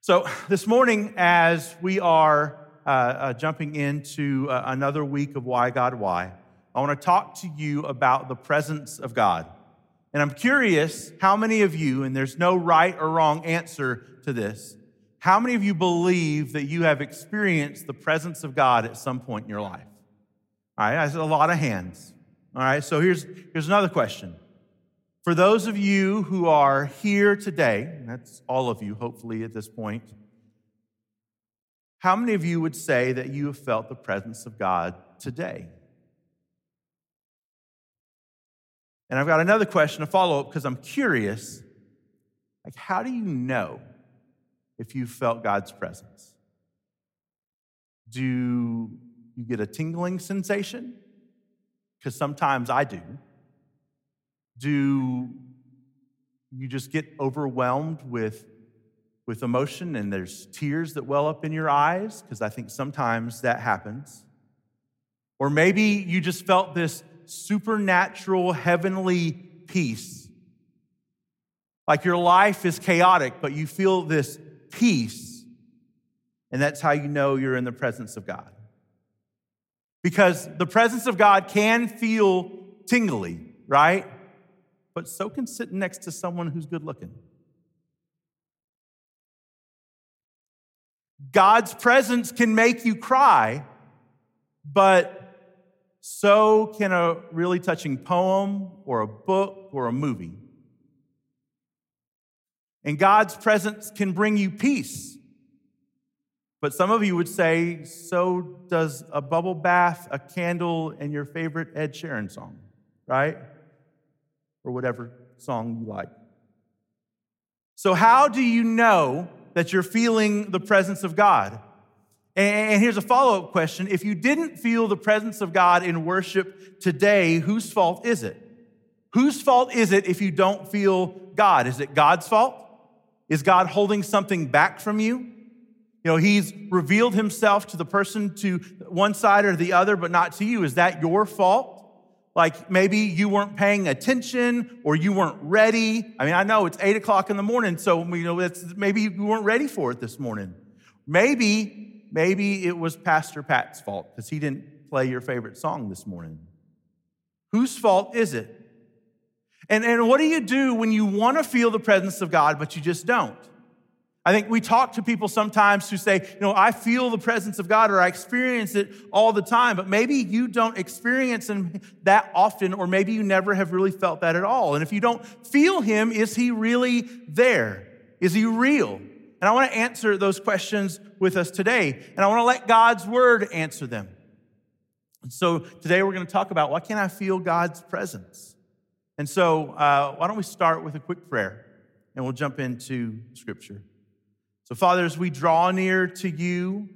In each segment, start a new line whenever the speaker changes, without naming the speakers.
So this morning, as we are jumping into another week of Why God Why, I want to talk to you about the presence of God. And I'm curious how many of you, and there's no right or wrong answer to this, how many of you believe that you have experienced the presence of God at some point in your life? All right, that's a lot of hands. All right, so here's another question. For those of you who are here today, and that's all of you, hopefully, at this point, how many of you would say that you have felt the presence of God today? And I've got another question to follow up because I'm curious, like, how do you know if you felt God's presence? Do you get a tingling sensation? Because sometimes I do. Do you just get overwhelmed with emotion and there's tears that well up in your eyes? Because I think sometimes that happens. Or maybe you just felt this supernatural heavenly peace. Like your life is chaotic, but you feel this peace. And that's how you know you're in the presence of God. Because the presence of God can feel tingly, right? But so can sitting next to someone who's good looking. God's presence can make you cry, but so can a really touching poem or a book or a movie. And God's presence can bring you peace. But some of you would say, so does a bubble bath, a candle, and your favorite Ed Sheeran song, right? Or whatever song you like. So how do you know that you're feeling the presence of God? And here's a follow-up question. If you didn't feel the presence of God in worship today, whose fault is it? Whose fault is it if you don't feel God? Is it God's fault? Is God holding something back from you? You know, he's revealed himself to the person to one side or the other, but not to you. Is that your fault? Like maybe you weren't paying attention or you weren't ready. I mean, I know it's 8 o'clock in the morning, so maybe you weren't ready for it this morning. Maybe it was Pastor Pat's fault because he didn't play your favorite song this morning. Whose fault is it? And what do you do when you want to feel the presence of God, but you just don't? I think we talk to people sometimes who say, I feel the presence of God or I experience it all the time, but maybe you don't experience him that often, or maybe you never have really felt that at all. And if you don't feel him, is he really there? Is he real? And I want to answer those questions with us today, and I want to let God's word answer them. And so today we're going to talk about, why can't I feel God's presence? And so why don't we start with a quick prayer, and we'll jump into Scripture. So, Father, as we draw near to you,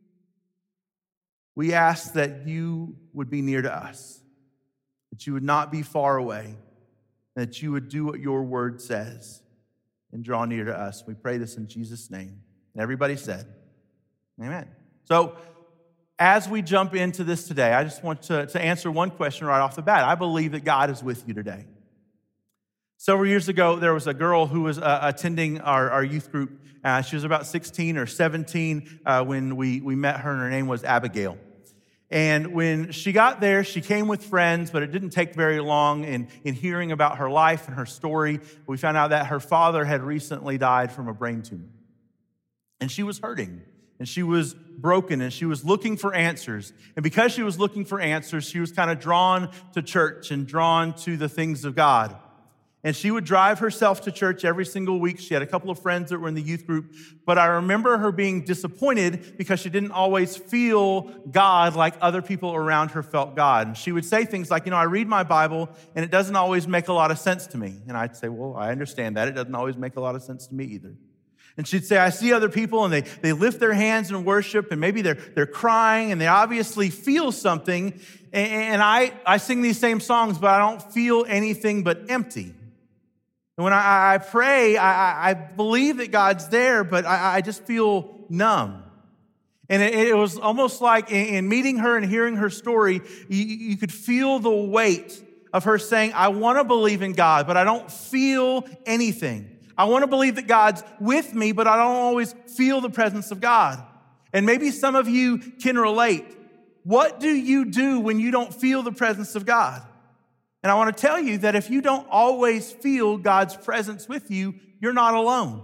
we ask that you would be near to us, that you would not be far away, and that you would do what your word says and draw near to us. We pray this in Jesus' name. And everybody said, amen. So, as we jump into this today, I just want to answer one question right off the bat. I believe that God is with you today. Several years ago, there was a girl who was attending our youth group. She was about 16 or 17 when we met her, and her name was Abigail. And when she got there, she came with friends, but it didn't take very long in hearing about her life and her story. We found out that her father had recently died from a brain tumor. And she was hurting, and she was broken, and she was looking for answers. And because she was looking for answers, she was kind of drawn to church and drawn to the things of God. And she would drive herself to church every single week. She had a couple of friends that were in the youth group. But I remember her being disappointed because she didn't always feel God like other people around her felt God. And she would say things like, I read my Bible and it doesn't always make a lot of sense to me. And I'd say, well, I understand that. It doesn't always make a lot of sense to me either. And she'd say, I see other people and they lift their hands in worship, and maybe they're crying and they obviously feel something. And I sing these same songs, but I don't feel anything but empty. And when I pray, I believe that God's there, but I just feel numb. And it was almost like in meeting her and hearing her story, you could feel the weight of her saying, I want to believe in God, but I don't feel anything. I want to believe that God's with me, but I don't always feel the presence of God. And maybe some of you can relate. What do you do when you don't feel the presence of God? And I want to tell you that if you don't always feel God's presence with you, you're not alone.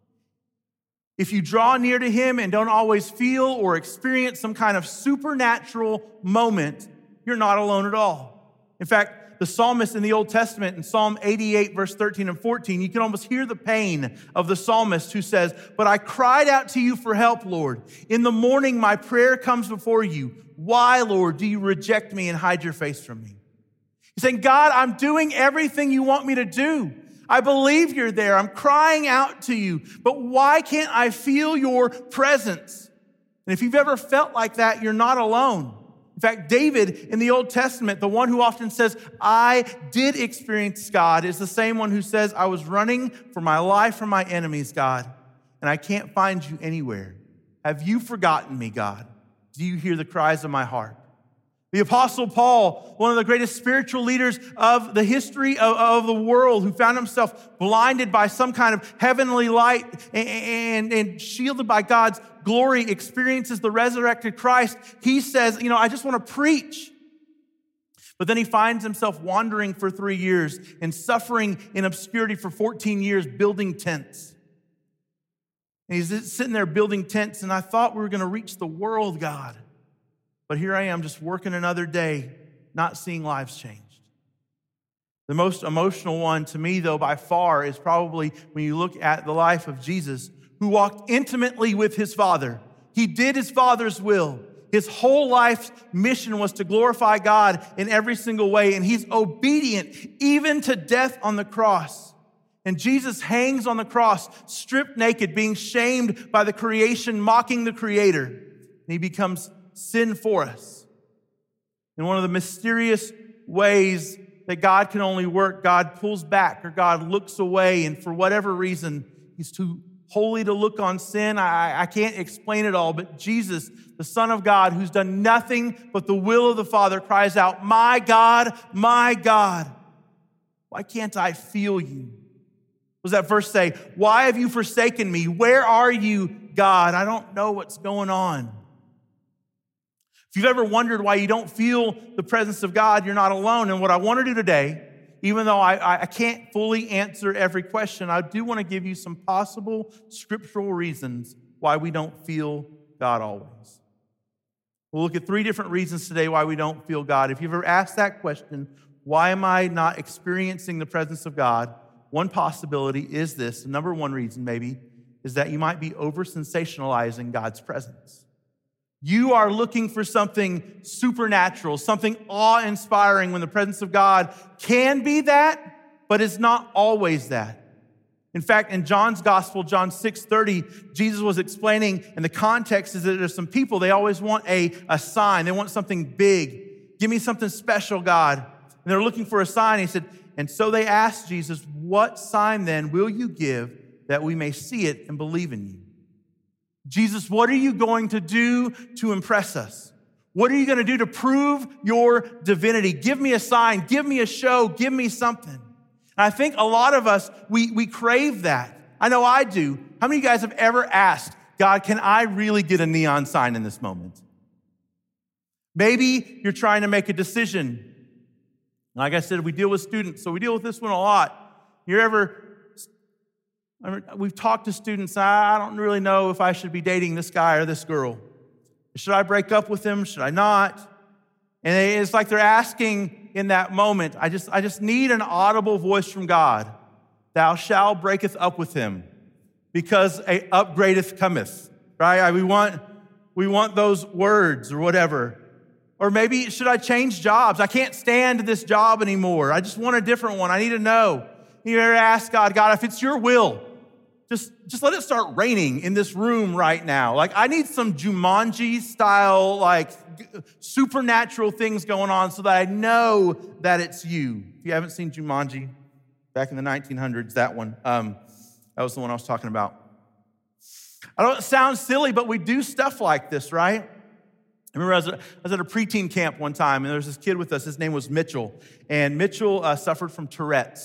If you draw near to him and don't always feel or experience some kind of supernatural moment, you're not alone at all. In fact, the psalmist in the Old Testament in Psalm 88, verse 13 and 14, you can almost hear the pain of the psalmist who says, "But I cried out to you for help, Lord. In the morning, my prayer comes before you. Why, Lord, do you reject me and hide your face from me?" He's saying, God, I'm doing everything you want me to do. I believe you're there. I'm crying out to you, but why can't I feel your presence? And if you've ever felt like that, you're not alone. In fact, David in the Old Testament, the one who often says, I did experience God, is the same one who says, I was running for my life from my enemies, God, and I can't find you anywhere. Have you forgotten me, God? Do you hear the cries of my heart? The Apostle Paul, one of the greatest spiritual leaders of the history of the world, who found himself blinded by some kind of heavenly light and shielded by God's glory, experiences the resurrected Christ. He says, I just want to preach. But then he finds himself wandering for 3 years and suffering in obscurity for 14 years, building tents. And he's sitting there building tents, and I thought we were going to reach the world, God. But here I am just working another day, not seeing lives changed. The most emotional one to me, though, by far, is probably when you look at the life of Jesus, who walked intimately with his Father. He did his Father's will. His whole life's mission was to glorify God in every single way, and he's obedient even to death on the cross. And Jesus hangs on the cross, stripped naked, being shamed by the creation, mocking the Creator. And he becomes sin for us. In one of the mysterious ways that God can only work, God pulls back or God looks away, and for whatever reason, he's too holy to look on sin. I can't explain it all, but Jesus, the Son of God, who's done nothing but the will of the Father, cries out, my God, why can't I feel you? What does that verse say? Why have you forsaken me? Where are you, God? I don't know what's going on. If you've ever wondered why you don't feel the presence of God, you're not alone. And what I want to do today, even though I can't fully answer every question, I do want to give you some possible scriptural reasons why we don't feel God always. We'll look at 3 different reasons today why we don't feel God. If you've ever asked that question, why am I not experiencing the presence of God? One possibility is this, the number one reason maybe, is that you might be over-sensationalizing God's presence. You are looking for something supernatural, something awe-inspiring when the presence of God can be that, but it's not always that. In fact, in John's gospel, John 6:30, Jesus was explaining, and the context is that there's some people, they always want a sign. They want something big. Give me something special, God. And they're looking for a sign. He said, and so they asked Jesus, what sign then will you give that we may see it and believe in you? Jesus, what are you going to do to impress us? What are you going to do to prove your divinity? Give me a sign, give me a show, give me something. And I think a lot of us, we crave that. I know I do. How many of you guys have ever asked, God, can I really get a neon sign in this moment? Maybe you're trying to make a decision. Like I said, we deal with students, so we deal with this one a lot. We've talked to students, I don't really know if I should be dating this guy or this girl. Should I break up with him? Should I not? And it's like they're asking in that moment, I just need an audible voice from God. Thou shalt breaketh up with him, because a upgradeth cometh. Right? We want those words or whatever. Or maybe, should I change jobs? I can't stand this job anymore. I just want a different one. I need to know. You ever ask God, if it's your will, just let it start raining in this room right now. Like, I need some Jumanji style, like supernatural things going on so that I know that it's you. If you haven't seen Jumanji, back in the 1900s, that one, that was the one I was talking about. I know it sounds silly, but we do stuff like this, right? I remember I was at a preteen camp one time, and there was this kid with us. His name was Mitchell, and Mitchell suffered from Tourette's.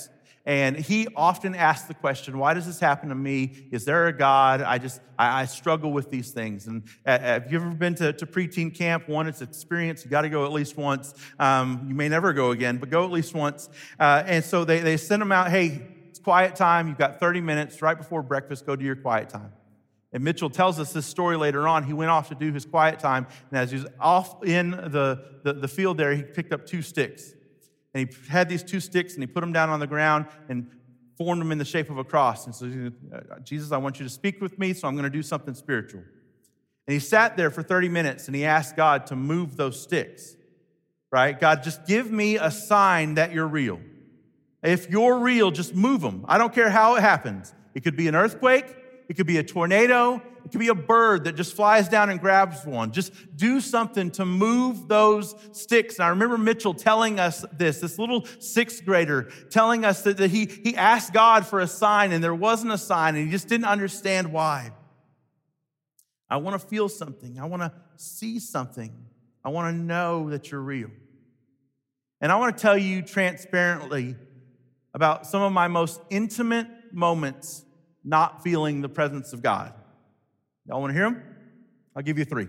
And he often asks the question, why does this happen to me? Is there a God? I struggle with these things. And have you ever been to preteen camp? One, it's an experience. You got to go at least once. You may never go again, but go at least once. And so they send them out, hey, it's quiet time. You've got 30 minutes right before breakfast. Go do your quiet time. And Mitchell tells us this story later on. He went off to do his quiet time, and as he was off in the field there, he picked up 2 sticks. And he had these 2 sticks, and he put them down on the ground and formed them in the shape of a cross. And so, Jesus, I want you to speak with me, so I'm going to do something spiritual. And he sat there for 30 minutes, and he asked God to move those sticks, right? God, just give me a sign that you're real. If you're real, just move them. I don't care how it happens. It could be an earthquake. It could be a tornado. It could be a bird that just flies down and grabs one. Just do something to move those sticks. And I remember Mitchell telling us this little 6th grader telling us that he asked God for a sign and there wasn't a sign and he just didn't understand why. I want to feel something. I want to see something. I want to know that you're real. And I want to tell you transparently about some of my most intimate moments not feeling the presence of God. Y'all want to hear them? I'll give you 3.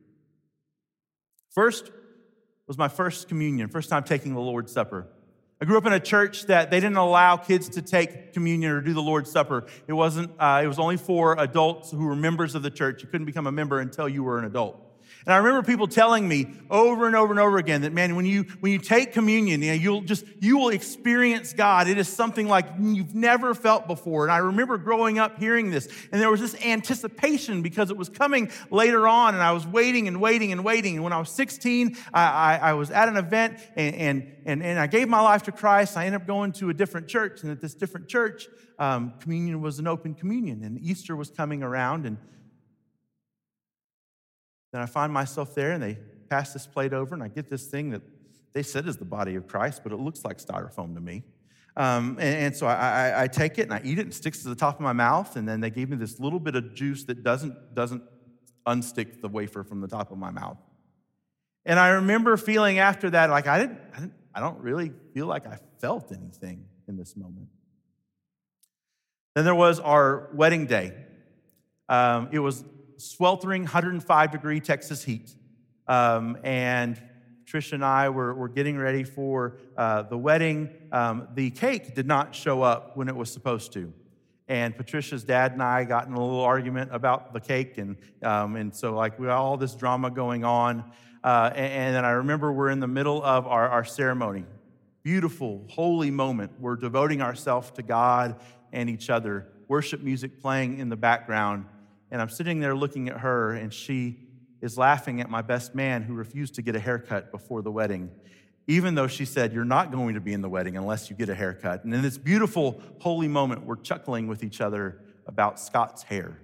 First was my first communion, first time taking the Lord's Supper. I grew up in a church that they didn't allow kids to take communion or do the Lord's Supper. It was only for adults who were members of the church. You couldn't become a member until you were an adult. And I remember people telling me over and over and over again that, man, when you take communion, you will experience God. It is something like you've never felt before. And I remember growing up hearing this, and there was this anticipation because it was coming later on, and I was waiting and waiting and waiting. And when I was 16, I was at an event, and I gave my life to Christ. I ended up going to a different church, and at this different church, communion was an open communion, and Easter was coming around, and then I find myself there, and they pass this plate over, and I get this thing that they said is the body of Christ, but it looks like styrofoam to me. And so I take it, and I eat it, and it sticks to the top of my mouth, and then they gave me this little bit of juice that doesn't unstick the wafer from the top of my mouth. And I remember feeling after that, like I don't really feel like I felt anything in this moment. Then there was our wedding day. It was sweltering 105-degree Texas heat. And Patricia and I were getting ready for the wedding. The cake did not show up when it was supposed to. And Patricia's dad and I got in a little argument about the cake. And so we had all this drama going on. And then I remember we're in the middle of our ceremony. Beautiful, holy moment. We're devoting ourselves to God and each other. Worship music playing in the background. And I'm sitting there looking at her, and she is laughing at my best man who refused to get a haircut before the wedding, even though she said, you're not going to be in the wedding unless you get a haircut. And in this beautiful, holy moment, we're chuckling with each other about Scott's hair.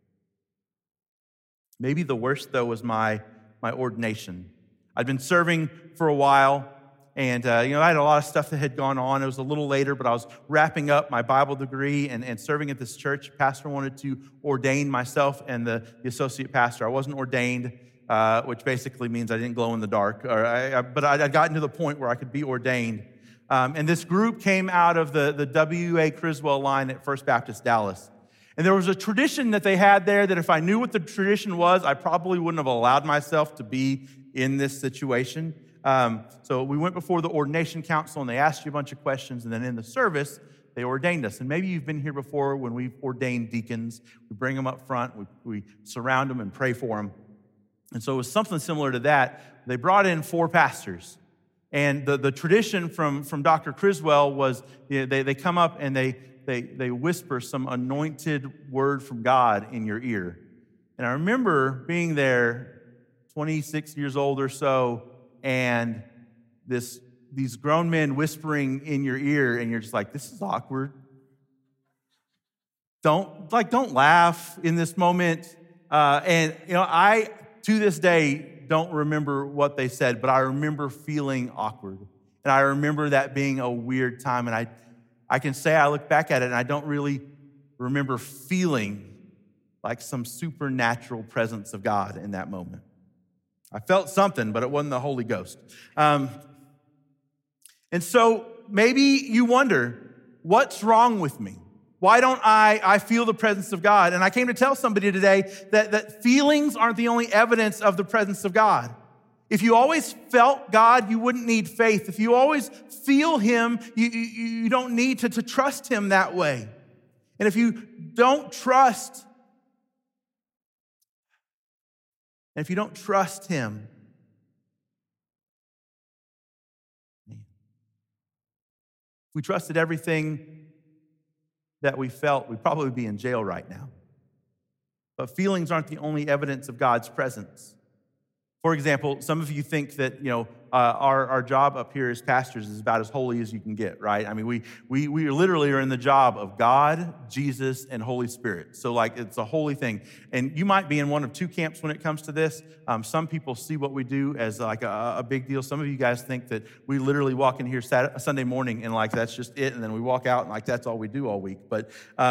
Maybe the worst, though, was my ordination. I'd been serving for a while, and I had a lot of stuff that had gone on. It was a little later, but I was wrapping up my Bible degree and serving at this church. Pastor wanted to ordain myself and the associate pastor. I wasn't ordained, which basically means I didn't glow in the dark. But I'd gotten to the point where I could be ordained. And this group came out of the W.A. Criswell line at First Baptist Dallas. And there was a tradition that they had there that if I knew what the tradition was, I probably wouldn't have allowed myself to be in this situation. So we went before the ordination council, and they asked you a bunch of questions, and then in the service, they ordained us. And maybe you've been here before when we've ordained deacons. We bring them up front, we surround them and pray for them. And so it was something similar to that. They brought in 4 pastors. And the tradition from Dr. Criswell was they come up and they whisper some anointed word from God in your ear. And I remember being there, 26 years old or so, and these grown men whispering in your ear, and you're just like, this is awkward. Don't laugh in this moment. I, to this day, don't remember what they said, but I remember feeling awkward. And I remember that being a weird time. And I can say I look back at it, and I don't really remember feeling like some supernatural presence of God in that moment. I felt something, but it wasn't the Holy Ghost. And so maybe you wonder, What's wrong with me? Why don't I feel the presence of God? And I came to tell somebody today that feelings aren't the only evidence of the presence of God. If you always felt God, you wouldn't need faith. If you always feel him, you don't need to trust him that way. And if you don't trust, him, if we trusted everything that we felt, we'd probably be in jail right now. But feelings aren't the only evidence of God's presence. For example, some of you think that our job up here as pastors is about as holy as you can get, right? I mean, we literally are in the job of God, Jesus, and Holy Spirit. So it's a holy thing. And you might be in one of two camps when it comes to this. Some people see what we do as a big deal. Some of you guys think that we literally walk in here Sunday morning and that's just it, and then we walk out and that's all we do all week. But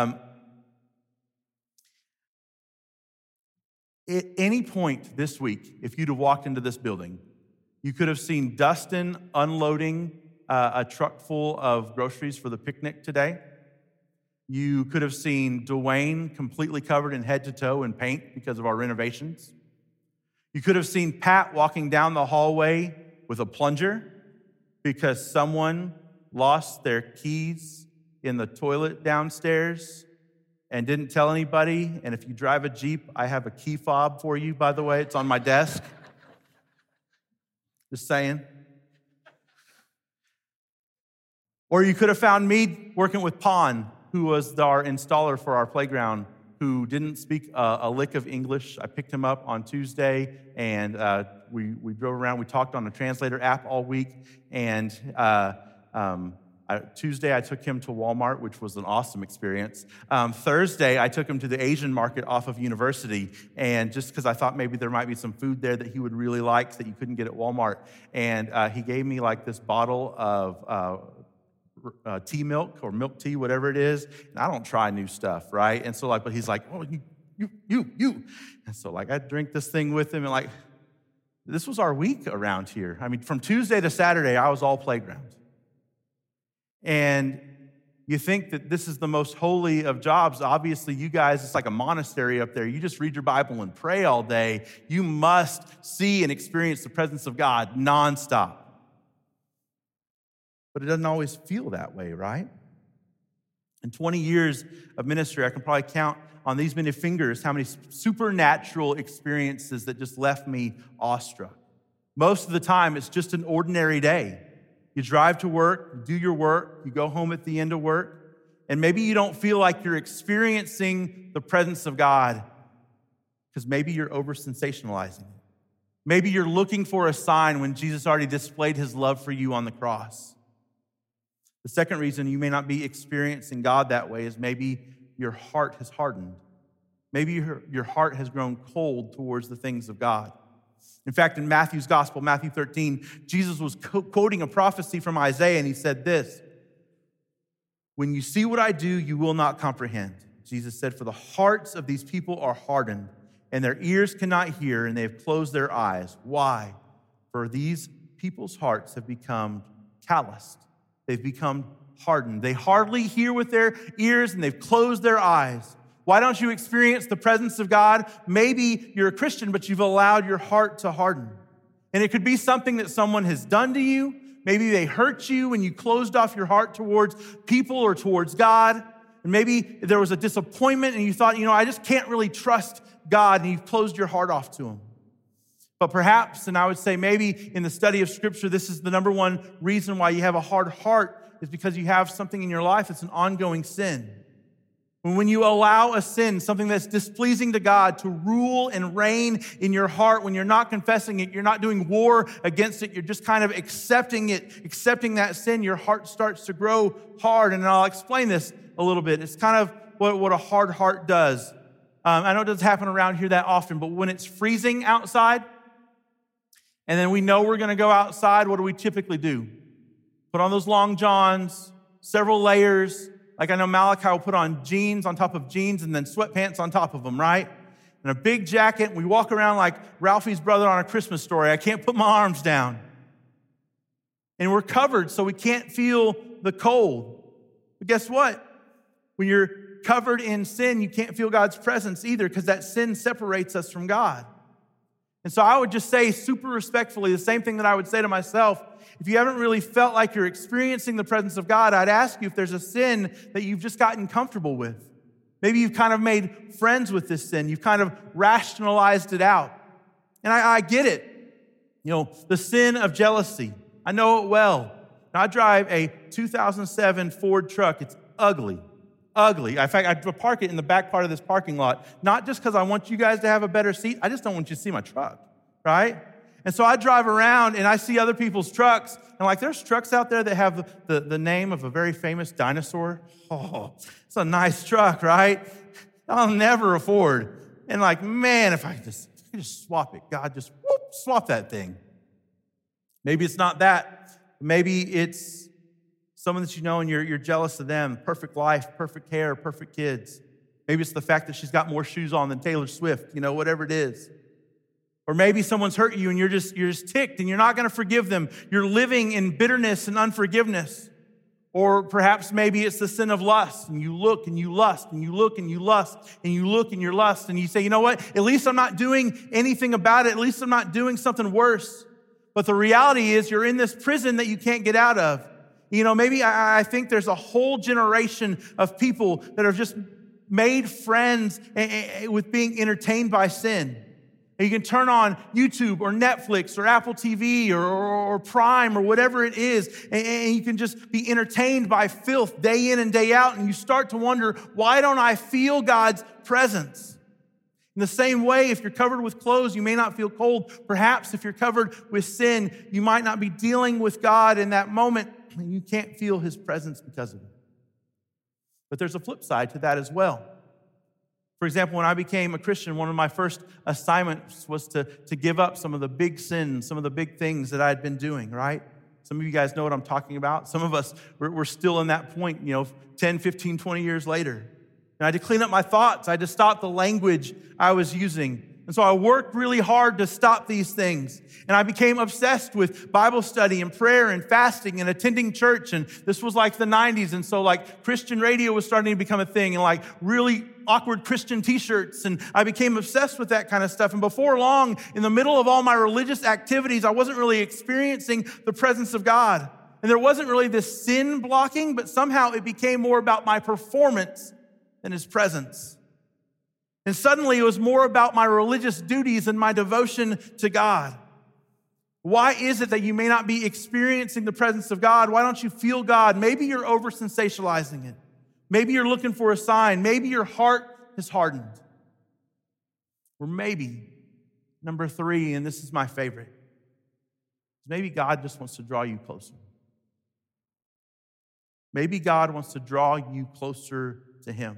at any point this week, if you'd have walked into this building, you could have seen Dustin unloading a truck full of groceries for the picnic today. You could have seen Dwayne completely covered in head to toe in paint because of our renovations. You could have seen Pat walking down the hallway with a plunger because someone lost their keys in the toilet downstairs and didn't tell anybody. And if you drive a Jeep, I have a key fob for you, by the way. It's on my desk. Just saying. Or you could have found me working with Pon, who was our installer for our playground, who didn't speak a lick of English. I picked him up on Tuesday, and we drove around. We talked on a translator app all week, and Tuesday, I took him to Walmart, which was an awesome experience. Thursday, I took him to the Asian market off of University, and just because I thought maybe there might be some food there that he would really like that you couldn't get at Walmart. And he gave me this bottle of tea milk or milk tea, whatever it is. And I don't try new stuff, right? And so but he's like, oh, you. And so I drink this thing with him, and this was our week around here. I mean, from Tuesday to Saturday, I was all playground. And you think that this is the most holy of jobs. Obviously, you guys, it's like a monastery up there. You just read your Bible and pray all day. You must see and experience the presence of God nonstop. But it doesn't always feel that way, right? In 20 years of ministry, I can probably count on these many fingers how many supernatural experiences that just left me awestruck. Most of the time, it's just an ordinary day. You drive to work, you do your work, you go home at the end of work, and maybe you don't feel like you're experiencing the presence of God because maybe you're over-sensationalizing it. Maybe you're looking for a sign when Jesus already displayed his love for you on the cross. The second reason you may not be experiencing God that way is maybe your heart has hardened. Maybe your heart has grown cold towards the things of God. In fact, in Matthew's gospel, Matthew 13, Jesus was quoting a prophecy from Isaiah, and he said this, "When you see what I do, you will not comprehend." Jesus said, "For the hearts of these people are hardened, and their ears cannot hear, and they have closed their eyes." Why? For these people's hearts have become calloused. They've become hardened. They hardly hear with their ears, and they've closed their eyes. Why don't you experience the presence of God? Maybe you're a Christian, but you've allowed your heart to harden. And it could be something that someone has done to you. Maybe they hurt you and you closed off your heart towards people or towards God. And maybe there was a disappointment and you thought, I just can't really trust God, and you've closed your heart off to him. But perhaps, and I would say maybe in the study of Scripture, this is the number one reason why you have a hard heart is because you have something in your life that's an ongoing sin. When you allow a sin, something that's displeasing to God, to rule and reign in your heart, when you're not confessing it, you're not doing war against it, you're just kind of accepting it, accepting that sin, your heart starts to grow hard. And I'll explain this a little bit. It's kind of what a hard heart does. I know it doesn't happen around here that often, but when it's freezing outside, and then we know we're going to go outside, what do we typically do? Put on those long johns, several layers. Like I know Malachi will put on jeans on top of jeans and then sweatpants on top of them, right? And a big jacket. And we walk around like Ralphie's brother on A Christmas Story. I can't put my arms down. And we're covered so we can't feel the cold. But guess what? When you're covered in sin, you can't feel God's presence either because that sin separates us from God. And so I would just say super respectfully the same thing that I would say to myself. If you haven't really felt like you're experiencing the presence of God, I'd ask you if there's a sin that you've just gotten comfortable with. Maybe you've kind of made friends with this sin. You've kind of rationalized it out. And I get it. The sin of jealousy. I know it well. Now, I drive a 2007 Ford truck. It's ugly. Ugly. In fact, I park it in the back part of this parking lot, not just because I want you guys to have a better seat. I just don't want you to see my truck, right? And so I drive around and I see other people's trucks. And there's trucks out there that have the name of a very famous dinosaur. Oh, it's a nice truck, right? I'll never afford. And man, if I could just swap it, God, just swap that thing. Maybe it's not that. Maybe it's someone that you know and you're jealous of them. Perfect life, perfect hair, perfect kids. Maybe it's the fact that she's got more shoes on than Taylor Swift, whatever it is. Or maybe someone's hurt you and you're just ticked and you're not going to forgive them. You're living in bitterness and unforgiveness. Or perhaps maybe it's the sin of lust and you look and you lust and you look and you lust and you look and you're lust and you say, you know what? At least I'm not doing anything about it. At least I'm not doing something worse. But the reality is you're in this prison that you can't get out of. Maybe I think there's a whole generation of people that have just made friends with being entertained by sin. And you can turn on YouTube or Netflix or Apple TV or Prime or whatever it is, and you can just be entertained by filth day in and day out, and you start to wonder, why don't I feel God's presence? In the same way, if you're covered with clothes, you may not feel cold. Perhaps if you're covered with sin, you might not be dealing with God in that moment, and you can't feel his presence because of it. But there's a flip side to that as well. For example, when I became a Christian, one of my first assignments was to give up some of the big sins, some of the big things that I had been doing, right? Some of you guys know what I'm talking about. Some of us, we're still in that point, 10, 15, 20 years later. And I had to clean up my thoughts. I had to stop the language I was using. And so I worked really hard to stop these things. And I became obsessed with Bible study and prayer and fasting and attending church. And this was the 90s. And so Christian radio was starting to become a thing and really awkward Christian t-shirts. And I became obsessed with that kind of stuff. And before long, in the middle of all my religious activities, I wasn't really experiencing the presence of God. And there wasn't really this sin blocking, but somehow it became more about my performance than his presence. And suddenly it was more about my religious duties and my devotion to God. Why is it that you may not be experiencing the presence of God? Why don't you feel God? Maybe you're over-sensationalizing it. Maybe you're looking for a sign. Maybe your heart is hardened. Or maybe, number 3, and this is my favorite, maybe God just wants to draw you closer. Maybe God wants to draw you closer to him.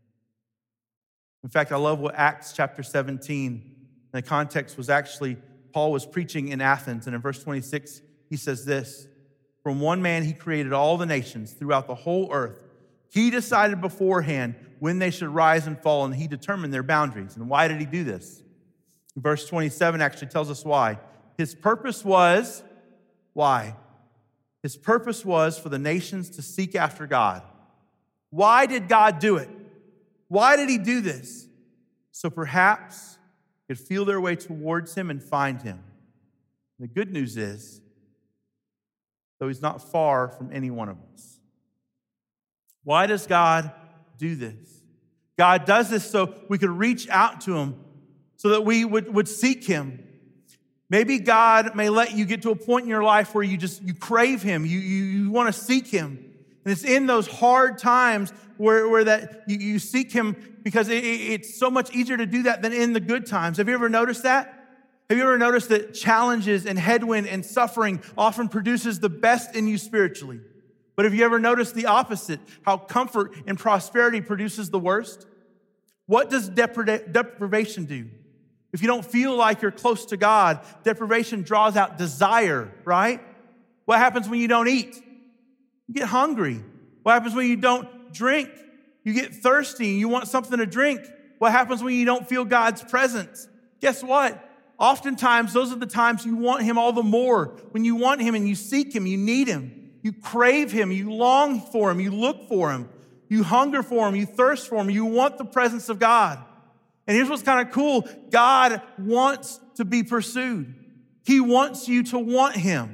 In fact, I love what Acts chapter 17, the context was actually, Paul was preaching in Athens, and in verse 26, he says this, from one man he created all the nations throughout the whole earth. He decided beforehand when they should rise and fall, and he determined their boundaries. And why did he do this? Verse 27 actually tells us why. His purpose was, why? His purpose was for the nations to seek after God. Why did God do it? Why did he do this? So perhaps they could feel their way towards him and find him. The good news is, though he's not far from any one of us. Why does God do this? God does this so we could reach out to him, so that we would seek him. Maybe God may let you get to a point in your life where you crave him, you want to seek him. And it's in those hard times where that you seek him, because it's so much easier to do that than in the good times. Have you ever noticed that? Have you ever noticed that challenges and headwind and suffering often produces the best in you spiritually? But have you ever noticed the opposite, how comfort and prosperity produces the worst? What does deprivation do? If you don't feel like you're close to God, deprivation draws out desire, right? What happens when you don't eat? You get hungry. What happens when you don't drink? You get thirsty and you want something to drink. What happens when you don't feel God's presence? Guess what? Oftentimes, those are the times you want him all the more. When you want him and you seek him, you need him. You crave him. You long for him. You look for him. You hunger for him. You thirst for him. You want the presence of God. And here's what's kind of cool. God wants to be pursued. He wants you to want him.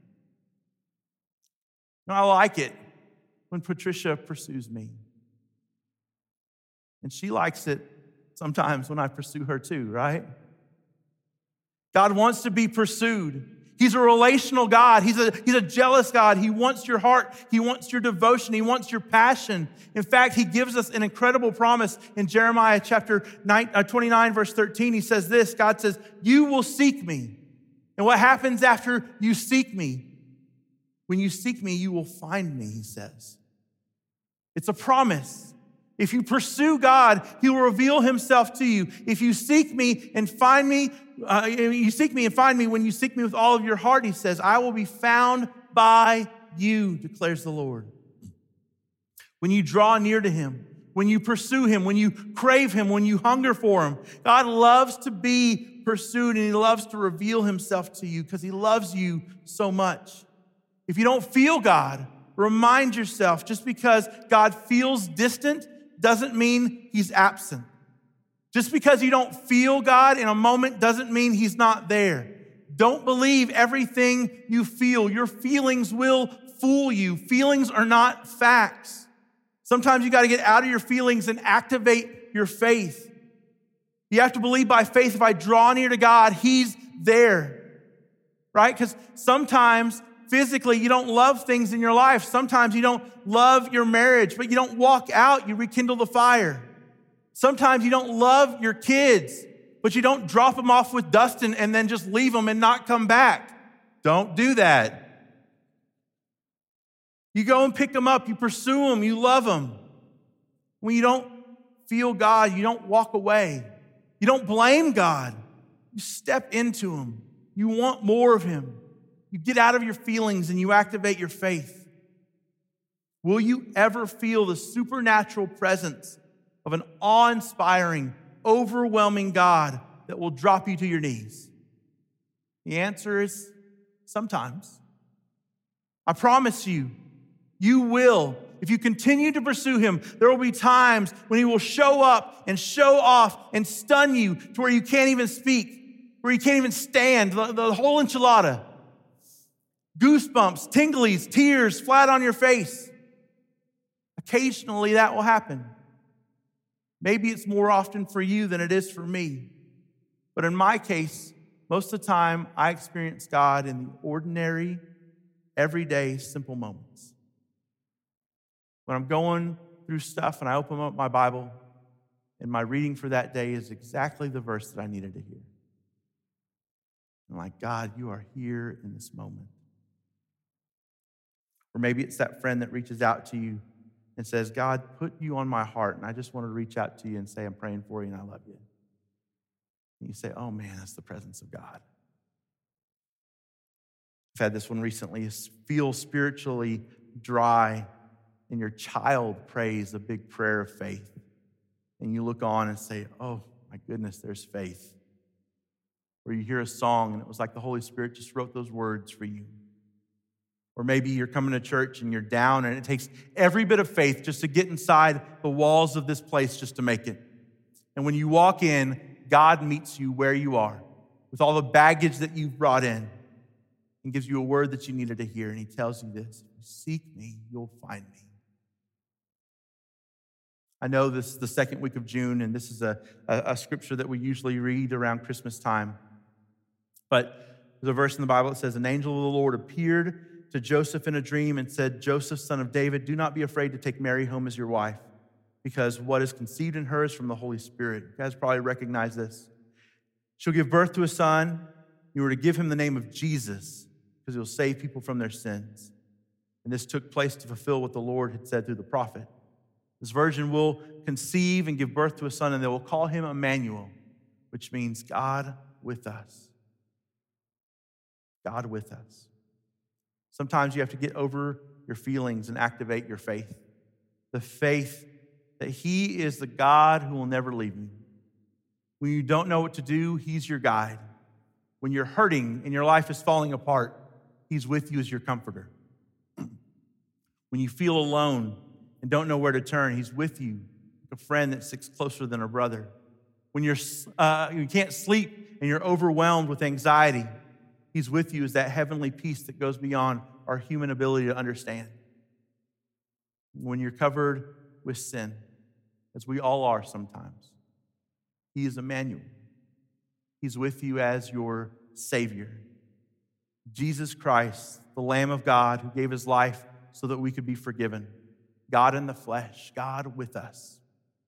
And I like it when Patricia pursues me. And she likes it sometimes when I pursue her too, right? God wants to be pursued. He's a relational God. He's a jealous God. He wants your heart. He wants your devotion. He wants your passion. In fact, he gives us an incredible promise in Jeremiah chapter 29, verse 13. He says this, God says, you will seek me. And what happens after you seek me? When you seek me, you will find me, he says. It's a promise. If you pursue God, he will reveal himself to you. If you seek me and find me, you seek me and find me when you seek me with all of your heart, he says, I will be found by you, declares the Lord. When you draw near to him, when you pursue him, when you crave him, when you hunger for him, God loves to be pursued and he loves to reveal himself to you because he loves you so much. If you don't feel God, remind yourself, just because God feels distant doesn't mean he's absent. Just because you don't feel God in a moment doesn't mean he's not there. Don't believe everything you feel. Your feelings will fool you. Feelings are not facts. Sometimes you got to get out of your feelings and activate your faith. You have to believe by faith, if I draw near to God, he's there, right? Because sometimes physically, you don't love things in your life. Sometimes you don't love your marriage, but you don't walk out, you rekindle the fire. Sometimes you don't love your kids, but you don't drop them off with Dustin and then just leave them and not come back. Don't do that. You go and pick them up, you pursue them, you love them. When you don't feel God, you don't walk away. You don't blame God. You step into him. You want more of him. You get out of your feelings and you activate your faith. Will you ever feel the supernatural presence of an awe-inspiring, overwhelming God that will drop you to your knees? The answer is sometimes. I promise you, you will. If you continue to pursue him, there will be times when he will show up and show off and stun you to where you can't even speak, where you can't even stand, the whole enchilada. Goosebumps, tinglies, tears flat on your face. Occasionally that will happen. Maybe it's more often for you than it is for me. But in my case, most of the time I experience God in the ordinary, everyday, simple moments. When I'm going through stuff and I open up my Bible and my reading for that day is exactly the verse that I needed to hear. I'm like, God, you are here in this moment. Or maybe it's that friend that reaches out to you and says, God, put you on my heart, and I just wanted to reach out to you and say, I'm praying for you and I love you. And you say, oh man, that's the presence of God. I've had this one recently. Feel spiritually dry, and your child prays a big prayer of faith. And you look on and say, oh my goodness, there's faith. Or you hear a song and it was like the Holy Spirit just wrote those words for you. Or maybe you're coming to church and you're down and it takes every bit of faith just to get inside the walls of this place just to make it. And when you walk in, God meets you where you are with all the baggage that you've brought in and gives you a word that you needed to hear. And he tells you this, if you seek me, you'll find me. I know this is the second week of June, and this is a scripture that we usually read around Christmas time. But there's a verse in the Bible that says, an angel of the Lord appeared to Joseph in a dream and said, Joseph, son of David, do not be afraid to take Mary home as your wife, because what is conceived in her is from the Holy Spirit. You guys probably recognize this. She'll give birth to a son. You were to give him the name of Jesus, because he'll save people from their sins. And this took place to fulfill what the Lord had said through the prophet. This virgin will conceive and give birth to a son, and they will call him Emmanuel, which means God with us. God with us. Sometimes you have to get over your feelings and activate your faith. The faith that he is the God who will never leave you. When you don't know what to do, he's your guide. When you're hurting and your life is falling apart, he's with you as your comforter. When you feel alone and don't know where to turn, he's with you, like a friend that sticks closer than a brother. When you can't sleep and you're overwhelmed with anxiety, he's with you as that heavenly peace that goes beyond our human ability to understand. When you're covered with sin, as we all are sometimes, he is Emmanuel. He's with you as your Savior. Jesus Christ, the Lamb of God who gave his life so that we could be forgiven. God in the flesh, God with us.